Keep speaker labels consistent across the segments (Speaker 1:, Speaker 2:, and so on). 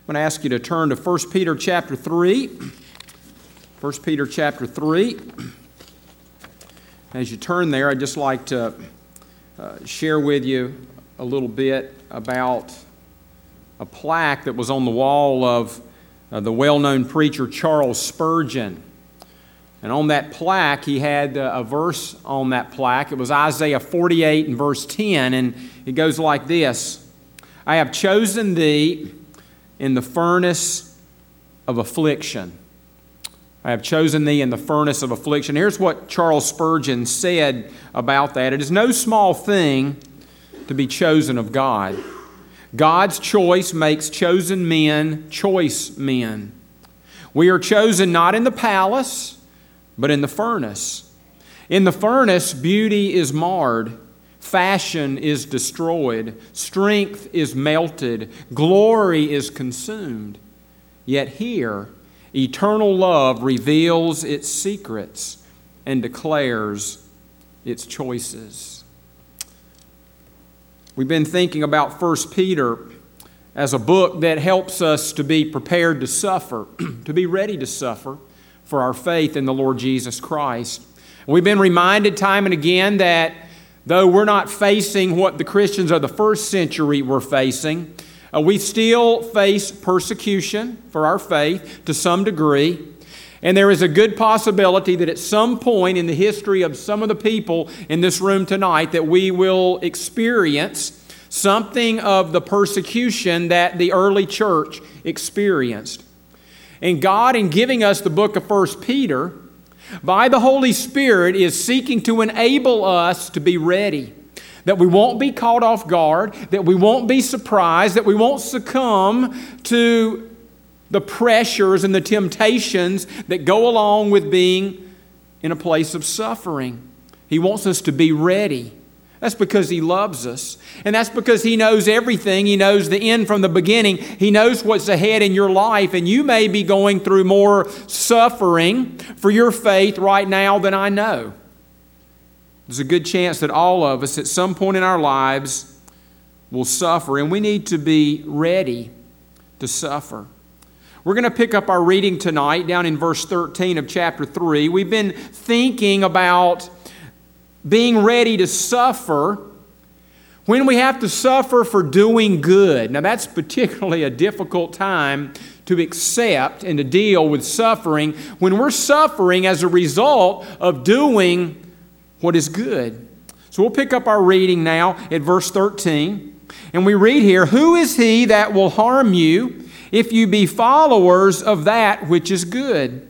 Speaker 1: I'm going to ask you to turn to 1 Peter chapter 3. 1 Peter chapter 3. As you turn there, I'd just like to share with you a little bit about a plaque that was on the wall of the well-known preacher Charles Spurgeon. And on that plaque, he had a verse on that plaque. It was Isaiah 48 and verse 10, and it goes like this: I have chosen thee in the furnace of affliction. I have chosen thee in the furnace of affliction. Here's what Charles Spurgeon said about that. It is no small thing to be chosen of God. God's choice makes chosen men choice men. We are chosen not in the palace, but in the furnace. In the furnace, beauty is marred. Fashion is destroyed. Strength is melted. Glory is consumed. Yet here, eternal love reveals its secrets and declares its choices. We've been thinking about 1 Peter as a book that helps us to be prepared to suffer, to be ready to suffer for our faith in the Lord Jesus Christ. We've been reminded time and again that though we're not facing what the Christians of the first century were facing, we still face persecution for our faith to some degree. And there is a good possibility that at some point in the history of some of the people in this room tonight that we will experience something of the persecution that the early church experienced. And God, in giving us the book of 1 Peter, by the Holy Spirit, is seeking to enable us to be ready, that we won't be caught off guard, that we won't be surprised, that we won't succumb to the pressures and the temptations that go along with being in a place of suffering. He wants us to be ready. That's because He loves us. And that's because He knows everything. He knows the end from the beginning. He knows what's ahead in your life. And you may be going through more suffering for your faith right now than I know. There's a good chance that all of us at some point in our lives will suffer. And we need to be ready to suffer. We're going to pick up our reading tonight down in verse 13 of chapter 3. We've been thinking about being ready to suffer when we have to suffer for doing good. Now, that's particularly a difficult time to accept and to deal with suffering when we're suffering as a result of doing what is good. So we'll pick up our reading now at verse 13. And we read here, "Who is he that will harm you if you be followers of that which is good?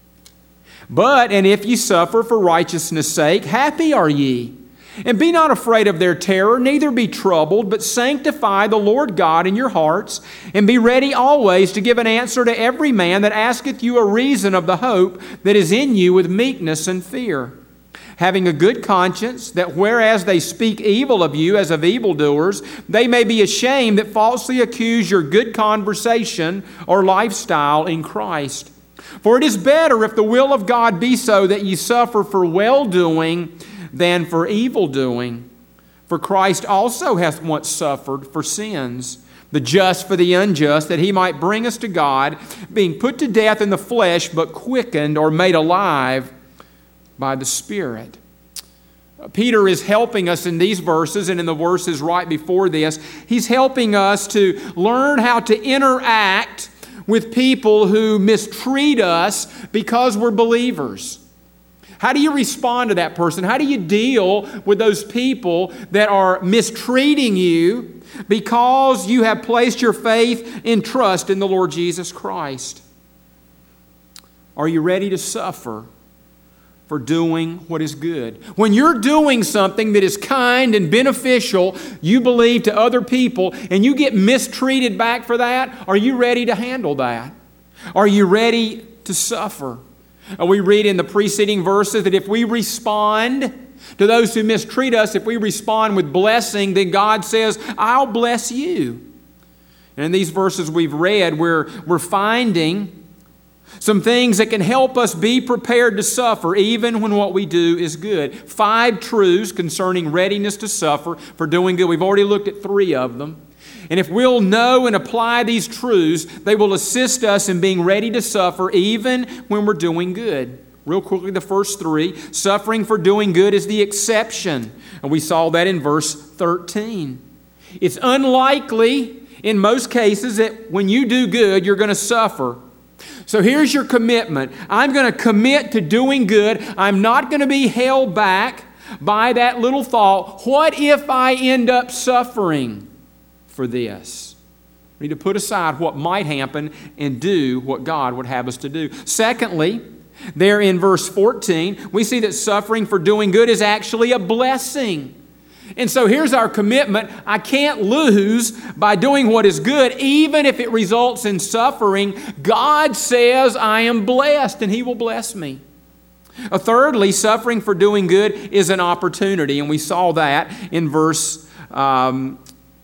Speaker 1: And if ye suffer for righteousness' sake, happy are ye. And be not afraid of their terror, neither be troubled, but sanctify the Lord God in your hearts, and be ready always to give an answer to every man that asketh you a reason of the hope that is in you with meekness and fear. Having a good conscience, that whereas they speak evil of you as of evildoers, they may be ashamed that falsely accuse your good conversation or lifestyle in Christ. For it is better, if the will of God be so, that ye suffer for well-doing than for evil-doing. For Christ also hath once suffered for sins, the just for the unjust, that He might bring us to God, being put to death in the flesh, but quickened or made alive by the Spirit." Peter is helping us in these verses and in the verses right before this. He's helping us to learn how to interact with people who mistreat us because we're believers. How do you respond to that person? How do you deal with those people that are mistreating you because you have placed your faith and trust in the Lord Jesus Christ? Are you ready to suffer for doing what is good? When you're doing something that is kind and beneficial, you believe, to other people, and you get mistreated back for that, are you ready to handle that? Are you ready to suffer? We read in the preceding verses that if we respond to those who mistreat us, if we respond with blessing, then God says, "I'll bless you." And in these verses we've read, we're finding some things that can help us be prepared to suffer even when what we do is good. 5 truths concerning readiness to suffer for doing good. We've already looked at 3 of them. And if we'll know and apply these truths, they will assist us in being ready to suffer even when we're doing good. Real quickly, the first three. Suffering for doing good is the exception. And we saw that in verse 13. It's unlikely in most cases that when you do good, you're going to suffer. So here's your commitment. I'm going to commit to doing good. I'm not going to be held back by that little thought, what if I end up suffering for this? We need to put aside what might happen and do what God would have us to do. Secondly, there in verse 14, we see that suffering for doing good is actually a blessing. And so here's our commitment. I can't lose by doing what is good, even if it results in suffering. God says I am blessed, and He will bless me. Thirdly, suffering for doing good is an opportunity, and we saw that in verse 15.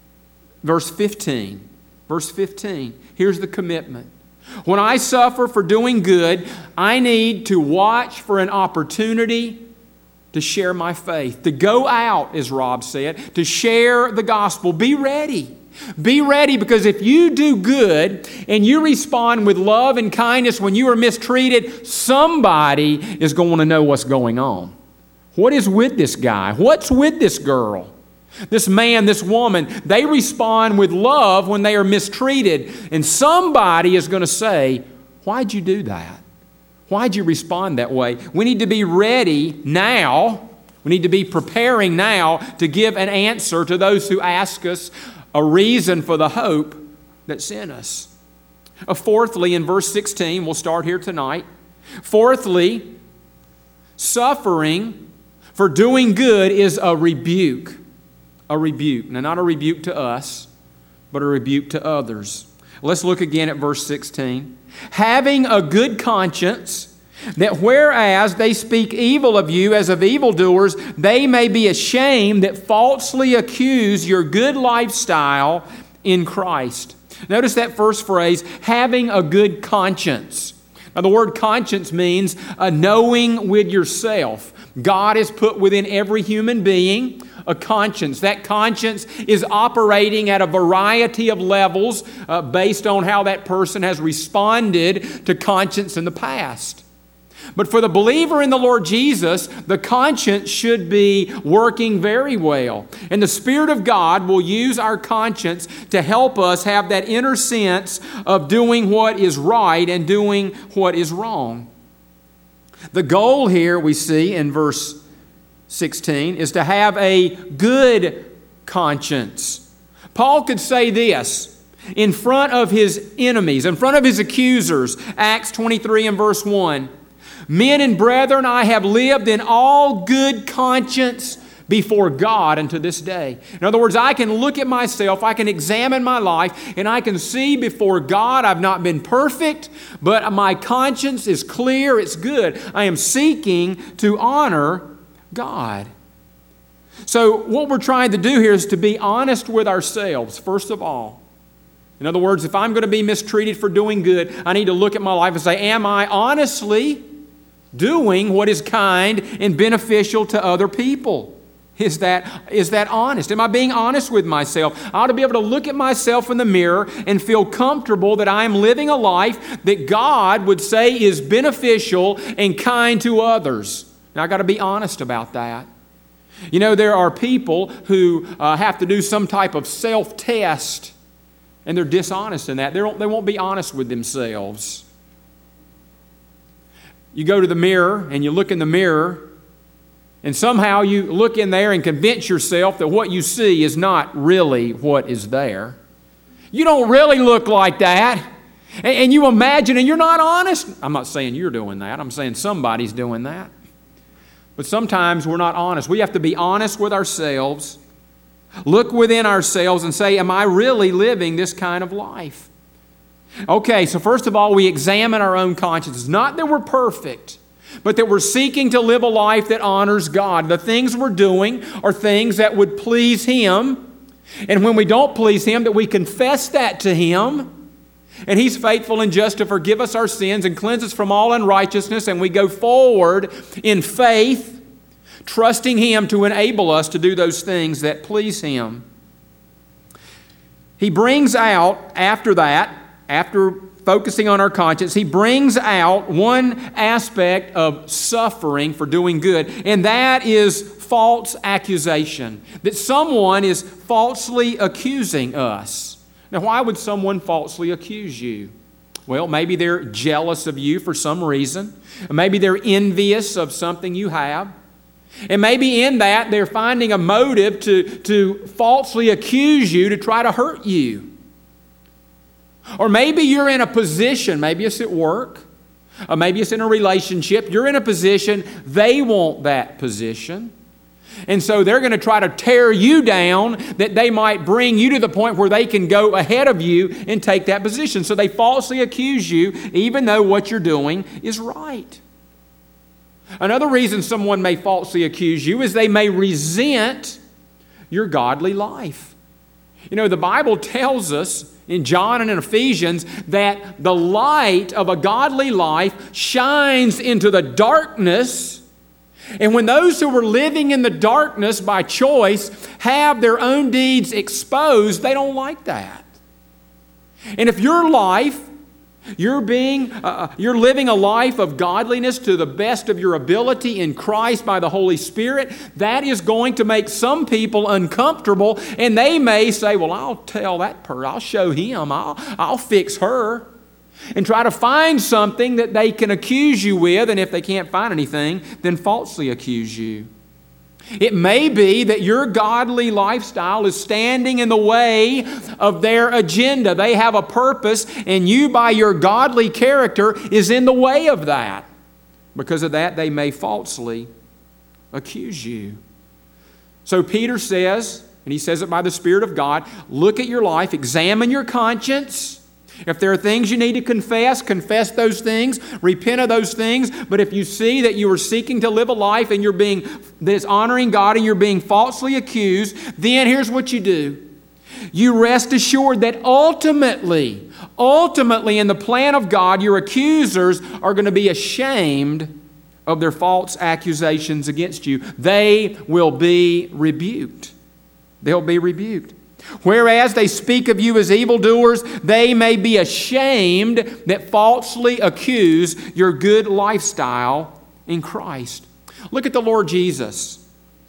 Speaker 1: Verse 15. Here's the commitment. When I suffer for doing good, I need to watch for an opportunity to share my faith, to go out, as Rob said, to share the gospel. Be ready. Be ready, because if you do good and you respond with love and kindness when you are mistreated, somebody is going to know what's going on. What is with this guy? What's with this girl? This man, this woman, they respond with love when they are mistreated. And somebody is going to say, why'd you do that? Why'd you respond that way? We need to be ready now. We need to be preparing now to give an answer to those who ask us a reason for the hope that's in us. Fourthly, in verse 16, we'll start here tonight. Fourthly, suffering for doing good is a rebuke. A rebuke. Now, not a rebuke to us, but a rebuke to others. Let's look again at verse 16. Having a good conscience, that whereas they speak evil of you as of evildoers, they may be ashamed that falsely accuse your good lifestyle in Christ. Notice that first phrase, having a good conscience. Now, the word conscience means a knowing with yourself. God has put within every human being a conscience. That conscience is operating at a variety of levels based on how that person has responded to conscience in the past. But for the believer in the Lord Jesus, the conscience should be working very well. And the Spirit of God will use our conscience to help us have that inner sense of doing what is right and doing what is wrong. The goal here we see in verse 16 is to have a good conscience. Paul could say this in front of his enemies, in front of his accusers, Acts 23 and verse 1. Men and brethren, I have lived in all good conscience before God unto this day. In other words, I can look at myself, I can examine my life, and I can see before God I've not been perfect, but my conscience is clear, it's good. I am seeking to honor God. So what we're trying to do here is to be honest with ourselves, first of all. In other words, if I'm going to be mistreated for doing good, I need to look at my life and say, am I honestly doing what is kind and beneficial to other people? Is that honest? Am I being honest with myself? I ought to be able to look at myself in the mirror and feel comfortable that I am living a life that God would say is beneficial and kind to others. Now, I've got to be honest about that. You know, there are people who have to do some type of self-test, and they're dishonest in that. They won't be honest with themselves. You go to the mirror, and you look in the mirror, and somehow you look in there and convince yourself that what you see is not really what is there. You don't really look like that. And you imagine, and you're not honest. I'm not saying you're doing that. I'm saying somebody's doing that. But sometimes we're not honest. We have to be honest with ourselves, look within ourselves and say, am I really living this kind of life? Okay, so first of all, we examine our own consciences. Not that we're perfect, but that we're seeking to live a life that honors God. The things we're doing are things that would please Him. And when we don't please Him, that we confess that to Him. And He's faithful and just to forgive us our sins and cleanse us from all unrighteousness. And we go forward in faith, trusting Him to enable us to do those things that please Him. he brings out, after focusing on our conscience, he brings out one aspect of suffering for doing good, and that is false accusation, that someone is falsely accusing us. Now, why would someone falsely accuse you? Well, maybe they're jealous of you for some reason. Maybe they're envious of something you have. And maybe in that they're finding a motive to falsely accuse you, to try to hurt you. Or maybe you're in a position, maybe it's at work, or maybe it's in a relationship, you're in a position, they want that position. And so they're going to try to tear you down, that they might bring you to the point where they can go ahead of you and take that position. So they falsely accuse you, even though what you're doing is right. Another reason someone may falsely accuse you is they may resent your godly life. You know, the Bible tells us in John and in Ephesians that the light of a godly life shines into the darkness. And when those who were living in the darkness by choice have their own deeds exposed, they don't like that. And if your life, you're living a life of godliness to the best of your ability in Christ by the Holy Spirit, that is going to make some people uncomfortable, and they may say, well, I'll tell that person, I'll show him, I'll fix her, and try to find something that they can accuse you with, and if they can't find anything, then falsely accuse you. It may be that your godly lifestyle is standing in the way of their agenda. They have a purpose, and you, by your godly character, is in the way of that. Because of that, they may falsely accuse you. So Peter says, and he says it by the Spirit of God, look at your life, examine your conscience. If there are things you need to confess those things, repent of those things. But if you see that you are seeking to live a life and that is honoring God and you're being falsely accused, then here's what you do. You rest assured that ultimately in the plan of God, your accusers are going to be ashamed of their false accusations against you. They will be rebuked. They'll be rebuked. Whereas they speak of you as evildoers, they may be ashamed that falsely accuse your good lifestyle in Christ. Look at the Lord Jesus.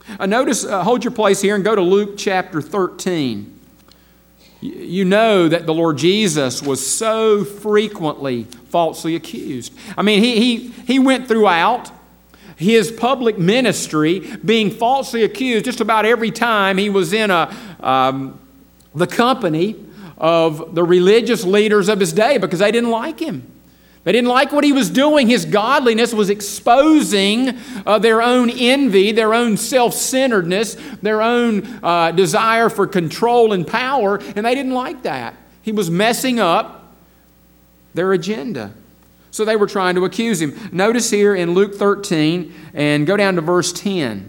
Speaker 1: Hold your place here and go to Luke chapter 13. You know that the Lord Jesus was so frequently falsely accused. I mean, he went throughout his public ministry being falsely accused just about every time he was in the company of the religious leaders of his day, because they didn't like him. They didn't like what he was doing. His godliness was exposing their own envy, their own self-centeredness, their own desire for control and power, and they didn't like that. He was messing up their agenda. So they were trying to accuse him. Notice here in Luke 13, and go down to verse 10.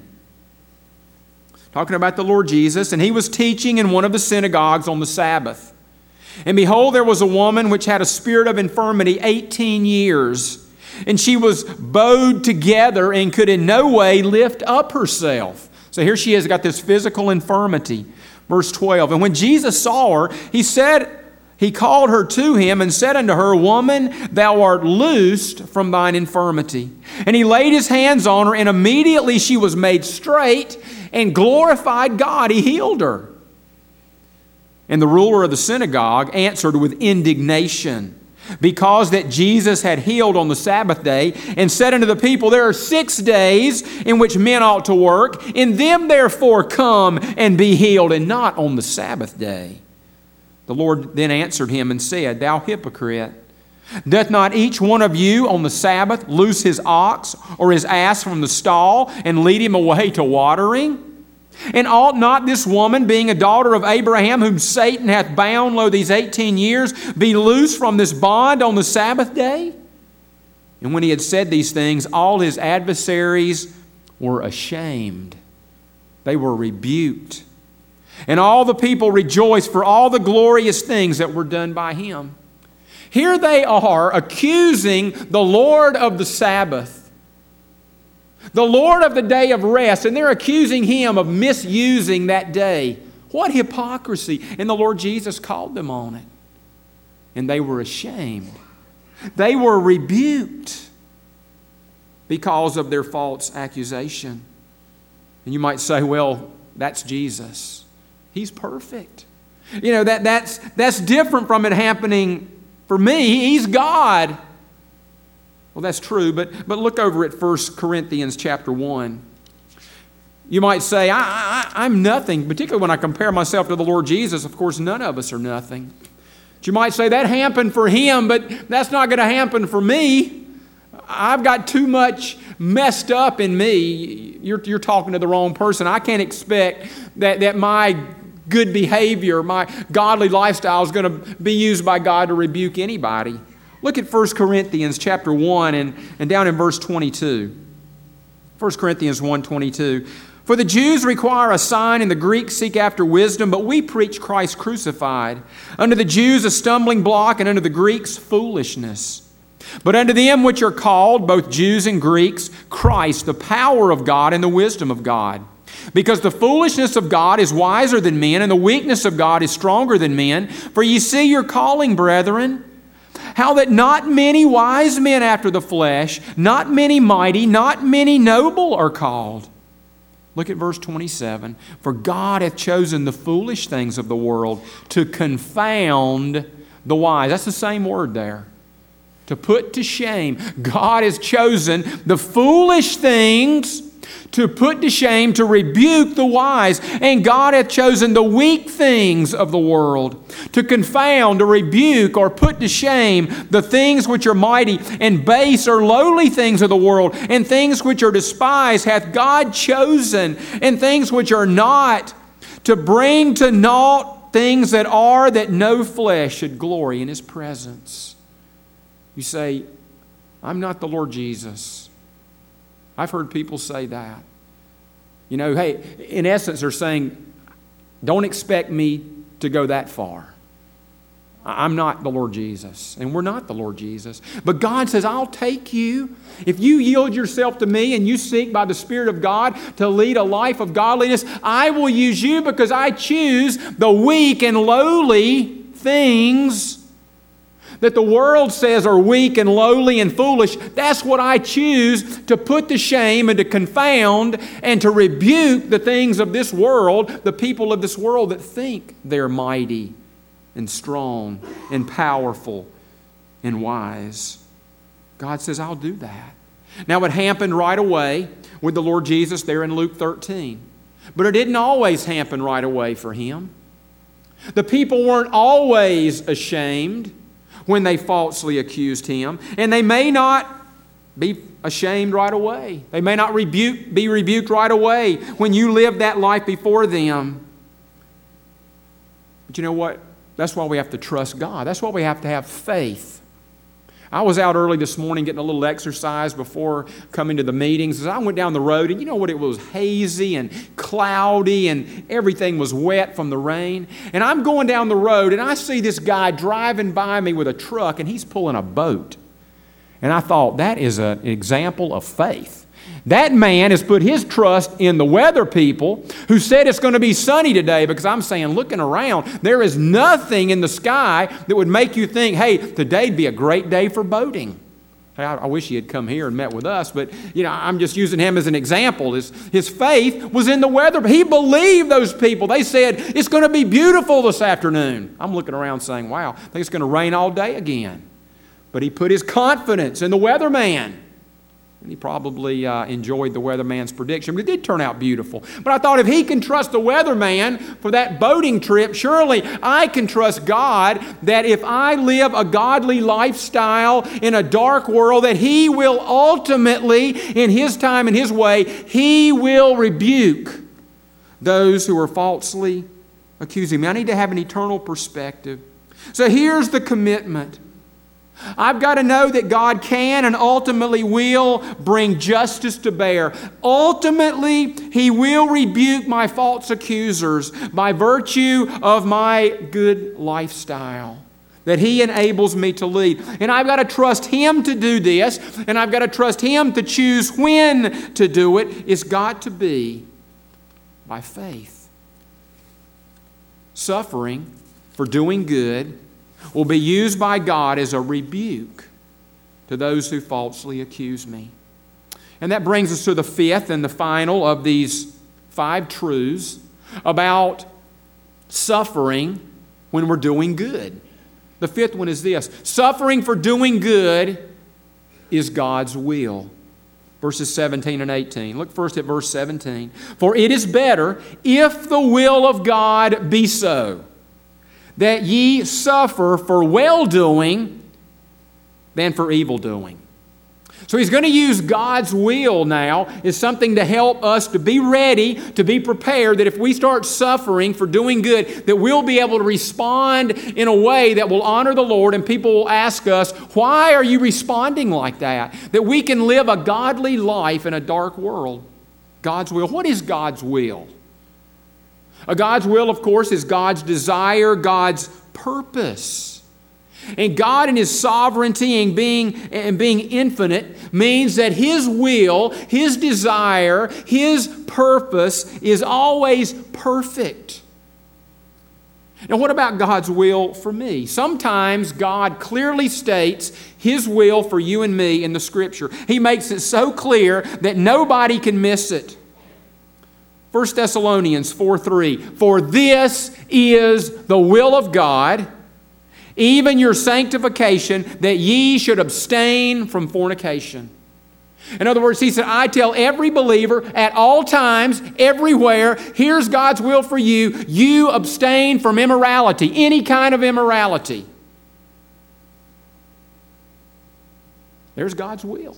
Speaker 1: Talking about the Lord Jesus, and he was teaching in one of the synagogues on the Sabbath. And behold, there was a woman which had a spirit of infirmity 18 years. And she was bowed together and could in no way lift up herself. So here she is, got this physical infirmity. Verse 12, and when Jesus saw her, he called her to him and said unto her, Woman, thou art loosed from thine infirmity. And he laid his hands on her, and immediately she was made straight and glorified God. He healed her. And the ruler of the synagogue answered with indignation, because that Jesus had healed on the Sabbath day, and said unto the people, There are 6 days in which men ought to work. In them therefore come and be healed, and not on the Sabbath day. The Lord then answered him and said, Thou hypocrite, doth not each one of you on the Sabbath loose his ox or his ass from the stall and lead him away to watering? And ought not this woman, being a daughter of Abraham, whom Satan hath bound, these 18 years, be loosed from this bond on the Sabbath day? And when he had said these things, all his adversaries were ashamed. They were rebuked. And all the people rejoiced for all the glorious things that were done by him. Here they are accusing the Lord of the Sabbath, the Lord of the day of rest, and they're accusing him of misusing that day. What hypocrisy! And the Lord Jesus called them on it. And they were ashamed. They were rebuked because of their false accusation. And you might say, well, that's Jesus. He's perfect. You know, that's different from it happening for me. He's God. Well, that's true, but look over at 1 Corinthians chapter 1. You might say, I'm nothing, particularly when I compare myself to the Lord Jesus. Of course, none of us are nothing. But you might say, that happened for him, but that's not going to happen for me. I've got too much messed up in me. You're talking to the wrong person. I can't expect that my good behavior, my godly lifestyle is going to be used by God to rebuke anybody. Look at 1 Corinthians chapter 1 and down in verse 22. 1 Corinthians 1:22. For the Jews require a sign and the Greeks seek after wisdom, but we preach Christ crucified. Unto the Jews a stumbling block, and unto the Greeks foolishness. But unto them which are called, both Jews and Greeks, Christ, the power of God and the wisdom of God. Because the foolishness of God is wiser than men, and the weakness of God is stronger than men. For ye see your calling, brethren, how that not many wise men after the flesh, not many mighty, not many noble are called. Look at verse 27. For God hath chosen the foolish things of the world to confound the wise. That's the same word there. To put to shame. God has chosen the foolish things to put to shame, to rebuke the wise. And God hath chosen the weak things of the world to confound, to rebuke, or put to shame the things which are mighty, and base or lowly things of the world, and things which are despised hath God chosen, and things which are not, to bring to naught things that are, that no flesh should glory in His presence. You say, I'm not the Lord Jesus. I've heard people say that. You know, hey, in essence, they're saying, don't expect me to go that far. I'm not the Lord Jesus, and we're not the Lord Jesus. But God says, I'll take you. If you yield yourself to me and you seek by the Spirit of God to lead a life of godliness, I will use you because I choose the weak and lowly things that the world says are weak and lowly and foolish. That's what I choose to put to shame and to confound and to rebuke the things of this world, the people of this world that think they're mighty and strong and powerful and wise. God says, I'll do that. Now, it happened right away with the Lord Jesus there in Luke 13. But it didn't always happen right away for Him. The people weren't always ashamed when they falsely accused Him. And they may not be ashamed right away. They may not be rebuked right away when you live that life before them. But you know what? That's why we have to trust God. That's why we have to have faith. I was out early this morning getting a little exercise before coming to the meetings. As I went down the road, and you know what? It was hazy and cloudy and everything was wet from the rain. And I'm going down the road and I see this guy driving by me with a truck and he's pulling a boat. And I thought, that is an example of faith. That man has put his trust in the weather people who said it's going to be sunny today, because I'm saying, looking around, there is nothing in the sky that would make you think, hey, today'd be a great day for boating. Hey, I wish he had come here and met with us, but you know, I'm just using him as an example. His faith was in the weather. He believed those people. They said, it's going to be beautiful this afternoon. I'm looking around saying, wow, I think it's going to rain all day again. But he put his confidence in the weatherman. And he probably enjoyed the weatherman's prediction. But it did turn out beautiful. But I thought, if he can trust the weatherman for that boating trip, surely I can trust God that if I live a godly lifestyle in a dark world, that He will ultimately, in His time and His way, He will rebuke those who are falsely accusing me. I need to have an eternal perspective. So here's the commitment. I've got to know that God can and ultimately will bring justice to bear. Ultimately, He will rebuke my false accusers by virtue of my good lifestyle that He enables me to lead. And I've got to trust Him to do this, and I've got to trust Him to choose when to do it. It's got to be by faith. suffering for doing good will be used by God as a rebuke to those who falsely accuse me. And that brings us to the fifth and the final of these 5 truths about suffering when we're doing good. The fifth one is this: suffering for doing good is God's will. Verses 17 and 18. Look first at verse 17. For it is better, if the will of God be so, that ye suffer for well-doing than for evil-doing. So he's going to use God's will now as something to help us to be ready, to be prepared, that if we start suffering for doing good, that we'll be able to respond in a way that will honor the Lord, and people will ask us, why are you responding like that? That we can live a godly life in a dark world. God's will. What is God's will? God's will, of course, is God's desire, God's purpose. And God in His sovereignty and being infinite means that His will, His desire, His purpose is always perfect. Now, what about God's will for me? Sometimes God clearly states His will for you and me in the Scripture. He makes it so clear that nobody can miss it. 1 Thessalonians 4:3, for this is the will of God, even your sanctification, that ye should abstain from fornication. In other words, he said, I tell every believer at all times, everywhere, here's God's will for you. You abstain from immorality, any kind of immorality. There's God's will.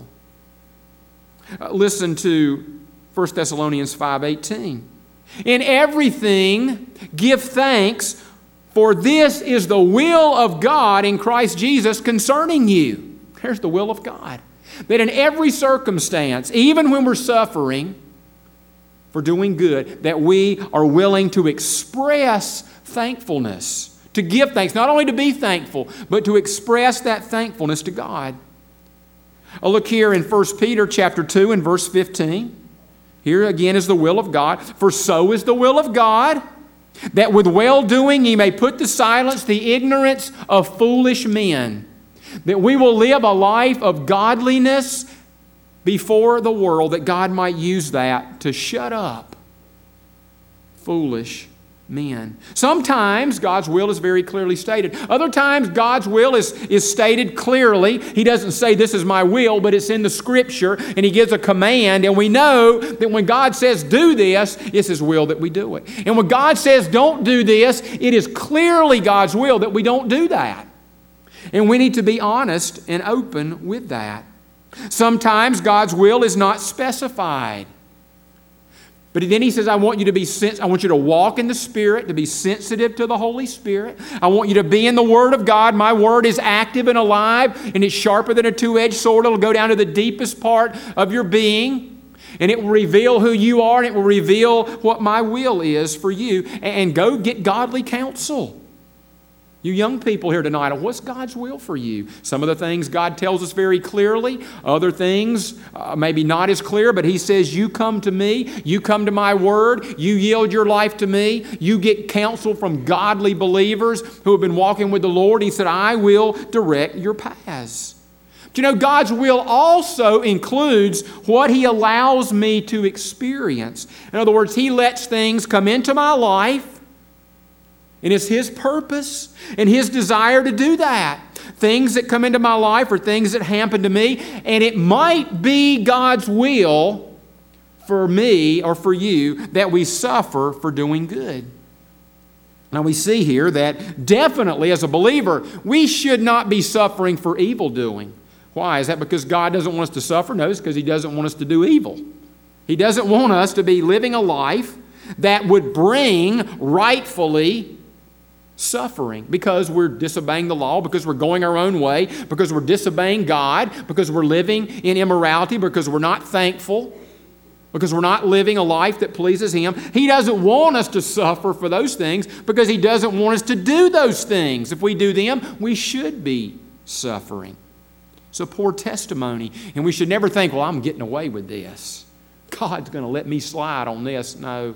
Speaker 1: Listen to 1 Thessalonians 5:18. In everything give thanks, for this is the will of God in Christ Jesus concerning you. There's the will of God. That in every circumstance, even when we're suffering for doing good, that we are willing to express thankfulness, to give thanks, not only to be thankful, but to express that thankfulness to God. Look here in 1 Peter chapter 2 and verse 15. Here again is the will of God. For so is the will of God, that with well-doing ye may put to silence the ignorance of foolish men, that we will live a life of godliness before the world, that God might use that to shut up foolish men. Sometimes God's will is very clearly stated. Other times God's will is stated clearly. He doesn't say this is my will, but it's in the Scripture, and He gives a command, and we know that when God says do this, it's His will that we do it. And when God says don't do this, it is clearly God's will that we don't do that. And we need to be honest and open with that. Sometimes God's will is not specified. But then He says, I want you to walk in the Spirit, to be sensitive to the Holy Spirit. I want you to be in the Word of God. My Word is active and alive, and it's sharper than a two-edged sword. It'll go down to the deepest part of your being, and it will reveal who you are, and it will reveal what my will is for you. And go get godly counsel. You young people here tonight, what's God's will for you? Some of the things God tells us very clearly. Other things maybe not as clear, but He says, you come to me, you come to my Word, you yield your life to me, you get counsel from godly believers who have been walking with the Lord. He said, I will direct your paths. But you know, God's will also includes what He allows me to experience. In other words, He lets things come into my life, and it's His purpose and His desire to do that. Things that come into my life are things that happen to me, and it might be God's will for me or for you that we suffer for doing good. Now we see here that definitely as a believer, we should not be suffering for evil doing. Why? Is that because God doesn't want us to suffer? No, it's because He doesn't want us to do evil. He doesn't want us to be living a life that would bring rightfully suffering because we're disobeying the law, because we're going our own way, because we're disobeying God, because we're living in immorality, because we're not thankful, because we're not living a life that pleases Him. He doesn't want us to suffer for those things because He doesn't want us to do those things. If we do them, we should be suffering. It's a poor testimony, and we should never think, well, I'm getting away with this. God's going to let me slide on this. No.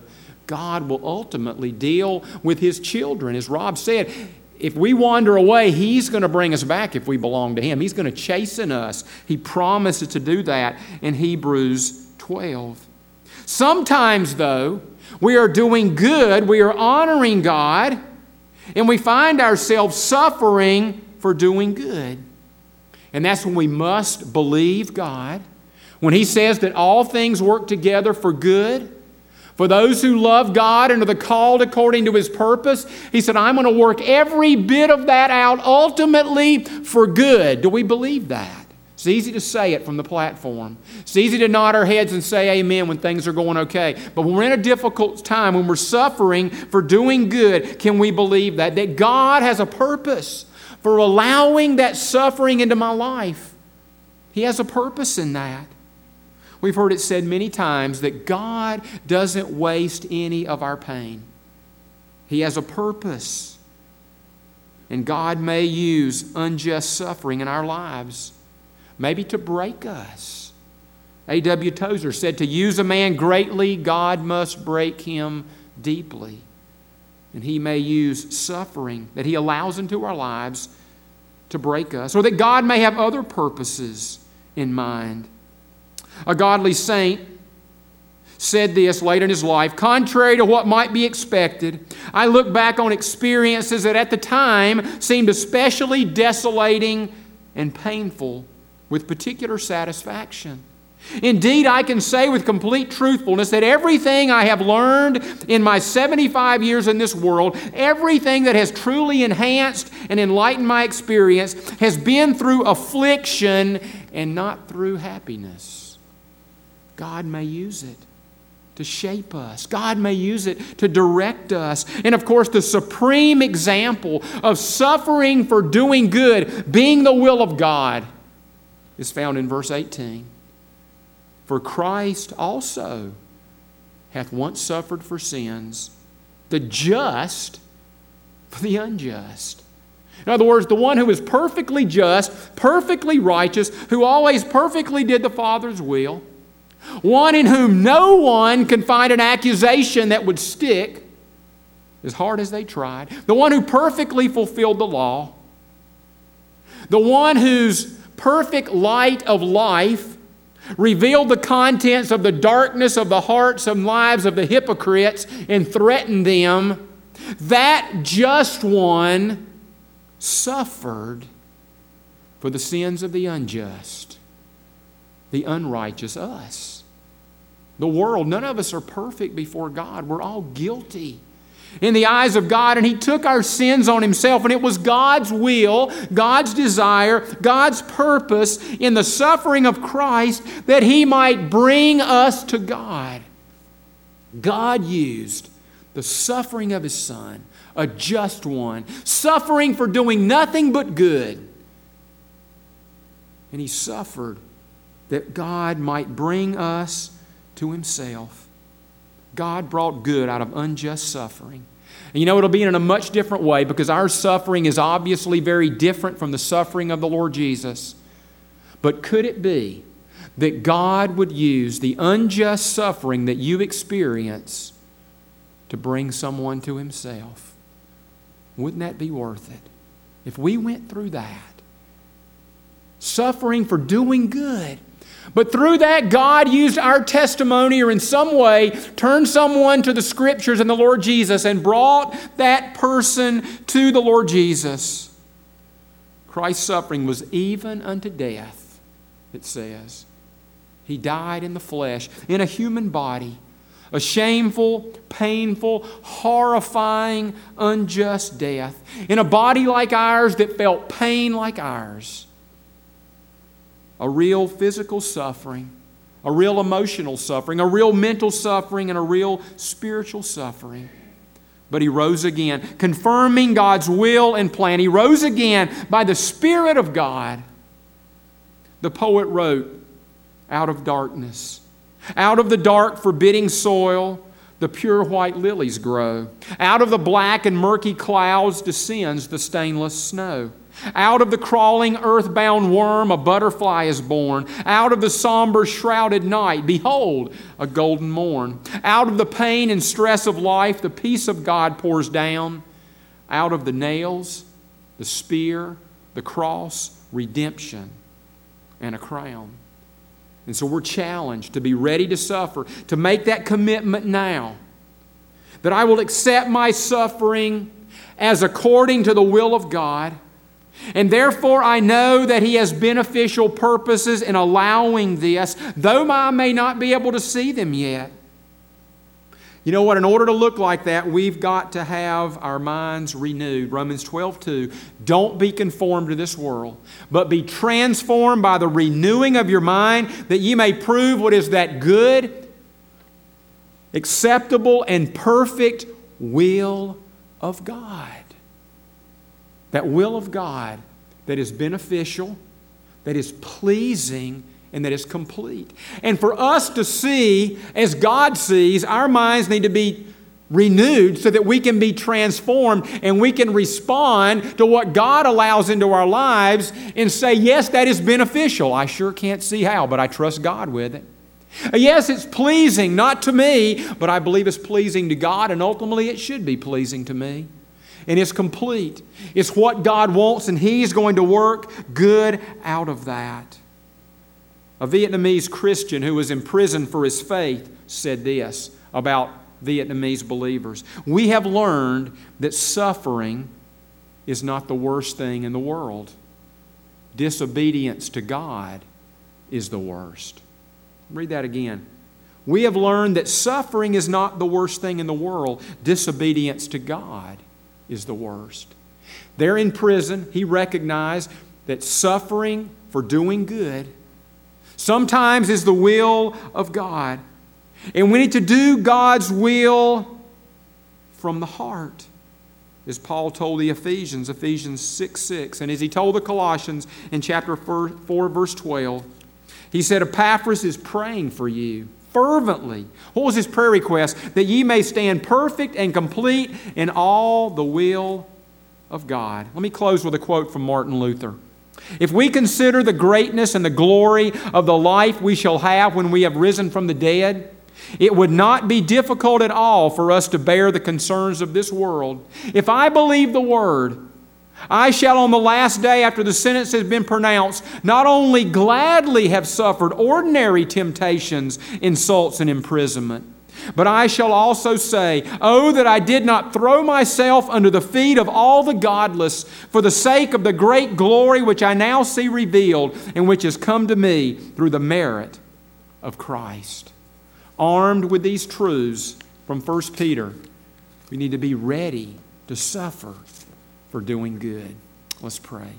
Speaker 1: God will ultimately deal with His children. As Rob said, if we wander away, He's going to bring us back if we belong to Him. He's going to chasten us. He promises to do that in Hebrews 12. Sometimes, though, we are doing good, we are honoring God, and we find ourselves suffering for doing good. And that's when we must believe God. When He says that all things work together for good, for those who love God and are the called according to His purpose, He said, I'm going to work every bit of that out ultimately for good. Do we believe that? It's easy to say it from the platform. It's easy to nod our heads and say amen when things are going okay. But when we're in a difficult time, when we're suffering for doing good, can we believe that? That God has a purpose for allowing that suffering into my life. He has a purpose in that. We've heard it said many times that God doesn't waste any of our pain. He has a purpose. And God may use unjust suffering in our lives, maybe to break us. A.W. Tozer said, to use a man greatly, God must break him deeply. And He may use suffering that He allows into our lives to break us, or that God may have other purposes in mind. A godly saint said this later in his life, contrary to what might be expected, I look back on experiences that at the time seemed especially desolating and painful with particular satisfaction. Indeed, I can say with complete truthfulness that everything I have learned in my 75 years in this world, everything that has truly enhanced and enlightened my experience, has been through affliction and not through happiness. God may use it to shape us. God may use it to direct us. And of course, the supreme example of suffering for doing good, being the will of God, is found in verse 18. For Christ also hath once suffered for sins, the just for the unjust. In other words, the one who is perfectly just, perfectly righteous, who always perfectly did the Father's will, one in whom no one can find an accusation that would stick as hard as they tried, the one who perfectly fulfilled the law, the one whose perfect light of life revealed the contents of the darkness of the hearts and lives of the hypocrites and threatened them, that just one suffered for the sins of the unjust, the unrighteous, us. The world, none of us are perfect before God. We're all guilty in the eyes of God, and He took our sins on Himself, and it was God's will, God's desire, God's purpose in the suffering of Christ that He might bring us to God. God used the suffering of His Son, a just one, suffering for doing nothing but good. And He suffered that God might bring us to Himself. God brought good out of unjust suffering. And you know, it'll be in a much different way because our suffering is obviously very different from the suffering of the Lord Jesus. But could it be that God would use the unjust suffering that you experience to bring someone to Himself? Wouldn't that be worth it? If we went through that, suffering for doing good, but through that, God used our testimony or in some way turned someone to the Scriptures and the Lord Jesus and brought that person to the Lord Jesus. Christ's suffering was even unto death, it says. He died in the flesh, in a human body, a shameful, painful, horrifying, unjust death, in a body like ours that felt pain like ours. A real physical suffering, a real emotional suffering, a real mental suffering, and a real spiritual suffering. But He rose again, confirming God's will and plan. He rose again by the Spirit of God. The poet wrote, out of darkness, out of the dark, forbidding soil, the pure white lilies grow. Out of the black and murky clouds descends the stainless snow. Out of the crawling earthbound worm, a butterfly is born. Out of the somber shrouded night, behold, a golden morn. Out of the pain and stress of life, the peace of God pours down. Out of the nails, the spear, the cross, redemption, and a crown. And so we're challenged to be ready to suffer, to make that commitment now, that I will accept my suffering as according to the will of God. And therefore I know that He has beneficial purposes in allowing this, though I may not be able to see them yet. You know what? In order to look like that, we've got to have our minds renewed. Romans 12:2. Don't be conformed to this world, but be transformed by the renewing of your mind, that ye may prove what is that good, acceptable, and perfect will of God. That will of God that is beneficial, that is pleasing, and that is complete. And for us to see as God sees, our minds need to be renewed so that we can be transformed and we can respond to what God allows into our lives and say, yes, that is beneficial. I sure can't see how, but I trust God with it. Yes, it's pleasing, not to me, but I believe it's pleasing to God, and ultimately it should be pleasing to me. And it's complete. It's what God wants, and He's going to work good out of that. A Vietnamese Christian who was imprisoned for his faith said this about Vietnamese believers. We have learned that suffering is not the worst thing in the world. Disobedience to God is the worst. Read that again. We have learned that suffering is not the worst thing in the world. Disobedience to God is the worst. There in prison, he recognized that suffering for doing good sometimes is the will of God. And we need to do God's will from the heart, as Paul told the Ephesians 6:6. And as he told the Colossians in chapter 4, verse 12, he said, Epaphras is praying for you fervently. What was his prayer request? That ye may stand perfect and complete in all the will of God. Let me close with a quote from Martin Luther. If we consider the greatness and the glory of the life we shall have when we have risen from the dead, it would not be difficult at all for us to bear the concerns of this world. If I believe the Word, I shall on the last day after the sentence has been pronounced not only gladly have suffered ordinary temptations, insults, and imprisonment, but I shall also say, oh, that I did not throw myself under the feet of all the godless for the sake of the great glory which I now see revealed and which has come to me through the merit of Christ. Armed with these truths from 1 Peter, we need to be ready to suffer for doing good. Let's pray.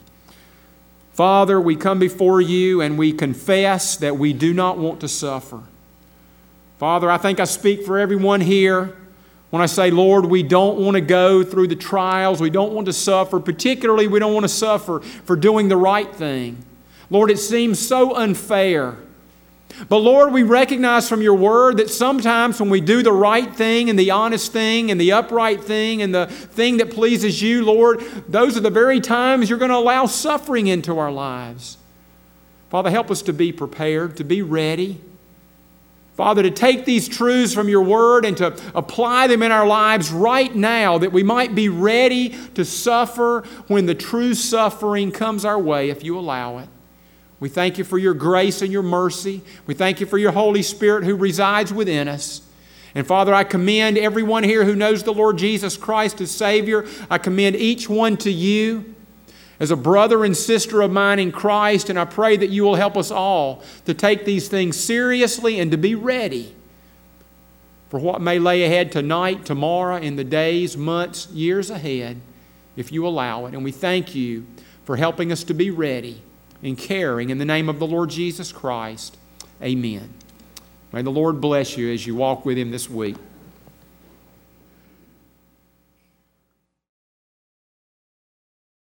Speaker 1: Father, we come before you and we confess that we do not want to suffer. Father, I think I speak for everyone here when I say, Lord, we don't want to go through the trials. We don't want to suffer. Particularly, we don't want to suffer for doing the right thing. Lord, it seems so unfair. But Lord, we recognize from your word that sometimes when we do the right thing and the honest thing and the upright thing and the thing that pleases you, Lord, those are the very times you're going to allow suffering into our lives. Father, help us to be prepared, to be ready. Father, to take these truths from your word and to apply them in our lives right now, that we might be ready to suffer when the true suffering comes our way, if you allow it. We thank you for your grace and your mercy. We thank you for your Holy Spirit who resides within us. And Father, I commend everyone here who knows the Lord Jesus Christ as Savior. I commend each one to you as a brother and sister of mine in Christ, and I pray that you will help us all to take these things seriously and to be ready for what may lay ahead tonight, tomorrow, in the days, months, years ahead, if you allow it. And we thank you for helping us to be ready and caring in the name of the Lord Jesus Christ. Amen. May the Lord bless you as you walk with Him this week.